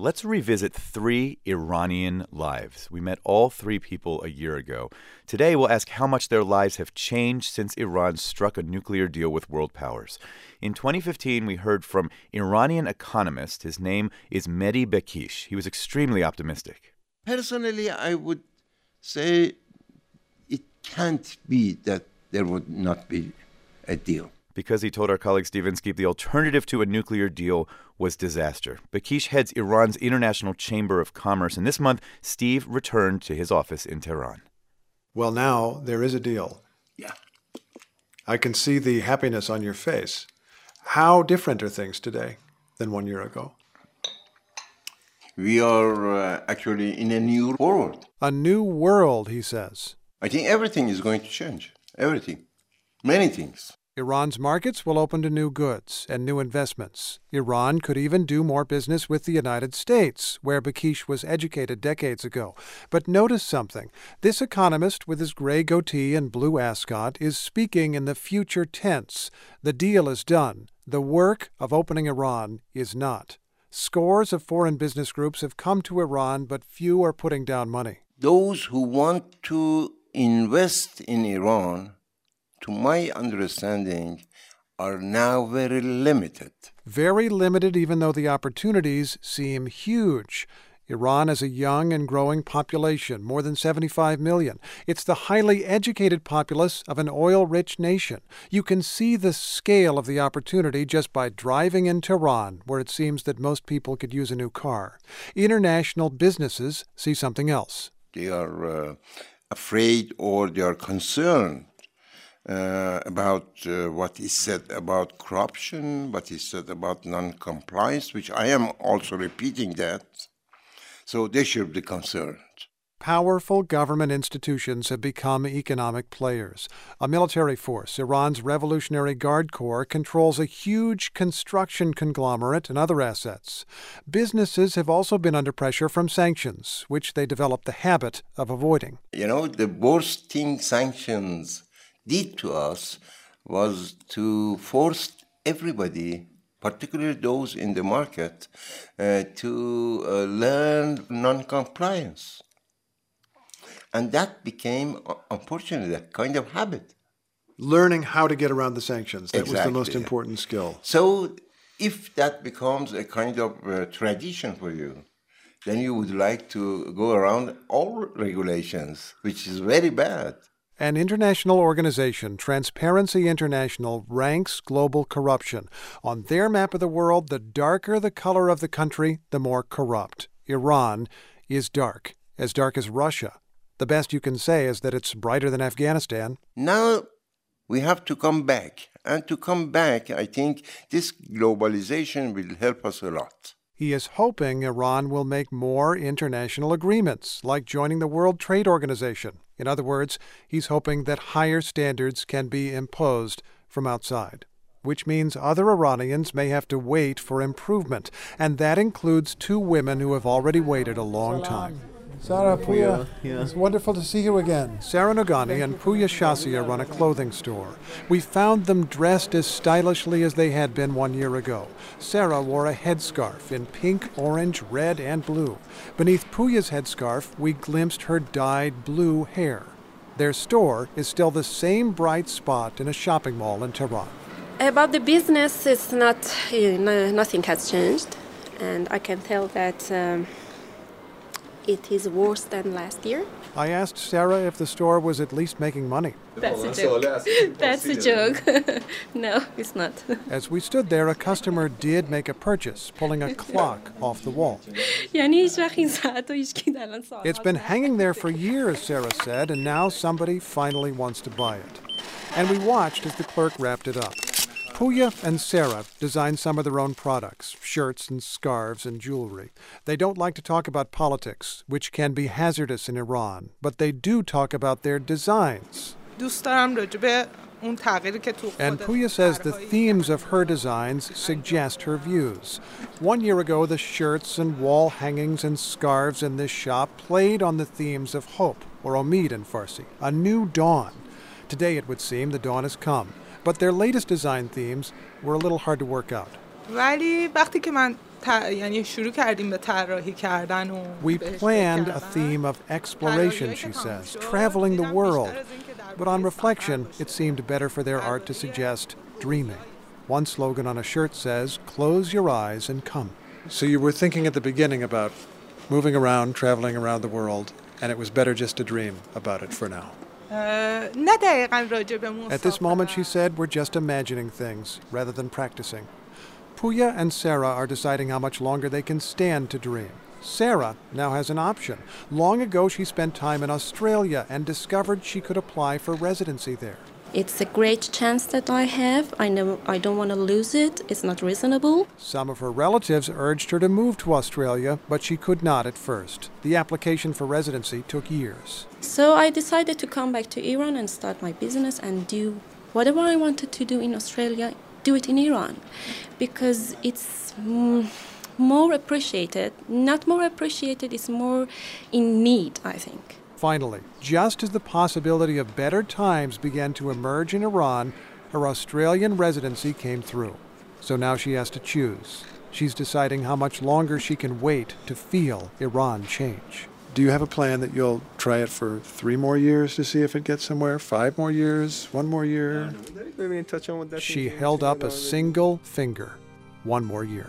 let's revisit 3 Iranian lives. We met all 3 people a year ago. Today, we'll ask how much their lives have changed since Iran struck a nuclear deal with world powers. In 2015, we heard from Iranian economist. His name is Mehdi Bekish. He was extremely optimistic. Personally, I would say it can't be that there would not be a deal. Because he told our colleague Steve Inskeep the alternative to a nuclear deal was disaster. Bekish heads Iran's International Chamber of Commerce, and this month, Steve returned to his office in Tehran. Well, now there is a deal. Yeah. I can see the happiness on your face. How different are things today than 1 year ago? We are actually in a new world. A new world, he says. I think everything is going to change. Everything. Many things. Iran's markets will open to new goods and new investments. Iran could even do more business with the United States, where Bekish was educated decades ago. But notice something. This economist with his gray goatee and blue ascot is speaking in the future tense. The deal is done. The work of opening Iran is not. Scores of foreign business groups have come to Iran, but few are putting down money. Those who want to invest in Iran, to my understanding, are now very limited. Very limited, even though the opportunities seem huge. Iran has a young and growing population, more than 75 million. It's the highly educated populace of an oil-rich nation. You can see the scale of the opportunity just by driving in Tehran, where it seems that most people could use a new car. International businesses see something else. They are afraid or they are concerned about what is said about corruption, what is said about non-compliance, which I am also repeating that. So they should be concerned. Powerful government institutions have become economic players. A military force, Iran's Revolutionary Guard Corps, controls a huge construction conglomerate and other assets. Businesses have also been under pressure from sanctions, which they developed the habit of avoiding. You know, the worst thing sanctions did to us was to force everybody, particularly those in the market, to learn non-compliance. And that became, unfortunately, a kind of habit. Learning how to get around the sanctions. That Exactly. was the most important skill. So if that becomes a kind of tradition for you, then you would like to go around all regulations, which is very bad. An international organization, Transparency International, ranks global corruption. On their map of the world, the darker the color of the country, the more corrupt. Iran is dark as Russia. The best you can say is that it's brighter than Afghanistan. Now we have to come back. And to come back, I think this globalization will help us a lot. He is hoping Iran will make more international agreements, like joining the World Trade Organization. In other words, he's hoping that higher standards can be imposed from outside, which means other Iranians may have to wait for improvement, and that includes 2 women who have already waited a long time. Sarah, Pouya, it's wonderful to see you again. Sarah Nogani and Pouya Shasiya run a clothing store. We found them dressed as stylishly as they had been 1 year ago. Sarah wore a headscarf in pink, orange, red, and blue. Beneath Pouya's headscarf, we glimpsed her dyed blue hair. Their store is still the same bright spot in a shopping mall in Tehran. About the business, it's nothing has changed. And I can tell that it is worse than last year. I asked Sarah if the store was at least making money. That's a joke. That's a joke. No, it's not. As we stood there, a customer did make a purchase, pulling a clock off the wall. It's been hanging there for years, Sarah said, and now somebody finally wants to buy it. And we watched as the clerk wrapped it up. Pouya and Sarah designed some of their own products, shirts and scarves and jewelry. They don't like to talk about politics, which can be hazardous in Iran, but they do talk about their designs. And Pouya says the themes of her designs suggest her views. 1 year ago, the shirts and wall hangings and scarves in this shop played on the themes of hope, or Omid in Farsi, a new dawn. Today, it would seem, the dawn has come. But their latest design themes were a little hard to work out. ولی وقتی که من یعنی شروع کردیم به طراحی کردن و We planned a theme of exploration, she says, traveling the world. But on reflection, it seemed better for their art to suggest dreaming. One slogan on a shirt says, "Close your eyes and come." So you were thinking at the beginning about moving around, traveling around the world, and it was better just to dream about it for now. نه دقیقاً راجع به At this moment, she said, we're just imagining things rather than practicing. Puya and Sarah are deciding how much longer they can stand to dream. Sarah now has an option. Long ago, she spent time in Australia and discovered she could apply for residency there. It's a great chance that I have. I don't want to lose it. It's not reasonable. Some of her relatives urged her to move to Australia, but she could not at first. The application for residency took years. So I decided to come back to Iran and start my business and do whatever I wanted to do in Australia, do it in Iran. Because it's more appreciated. Not more appreciated, it's more in need, I think. Finally, just as the possibility of better times began to emerge in Iran, her Australian residency came through. So now she has to choose. She's deciding how much longer she can wait to feel Iran change. Do you have a plan that you'll try it for 3 more years to see if it gets somewhere? 5 more years? 1 more year? She held up a single finger. 1 more year.